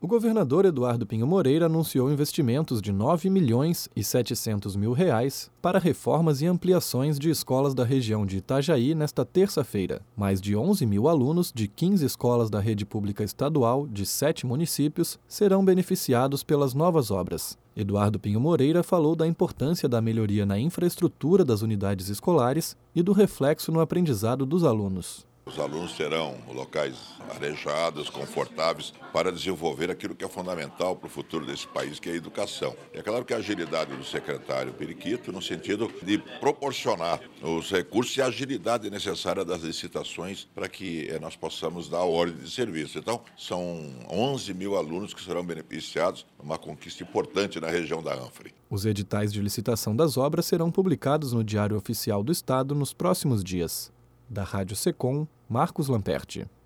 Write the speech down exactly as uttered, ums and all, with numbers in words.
O governador Eduardo Pinho Moreira anunciou investimentos de nove milhões e setecentos mil reais para reformas e ampliações de escolas da região de Itajaí nesta terça-feira. Mais de onze mil alunos de quinze escolas da rede pública estadual de sete municípios serão beneficiados pelas novas obras. Eduardo Pinho Moreira falou da importância da melhoria na infraestrutura das unidades escolares e do reflexo no aprendizado dos alunos. Os alunos terão locais arejados, confortáveis, para desenvolver aquilo que é fundamental para o futuro desse país, que é a educação. É claro que a agilidade do secretário Periquito, no sentido de proporcionar os recursos e a agilidade necessária das licitações para que nós possamos dar a ordem de serviço. Então, são onze mil alunos que serão beneficiados, uma conquista importante na região da Anfre. Os editais de licitação das obras serão publicados no Diário Oficial do Estado nos próximos dias. Da Rádio Secom, Marcos Lamperti.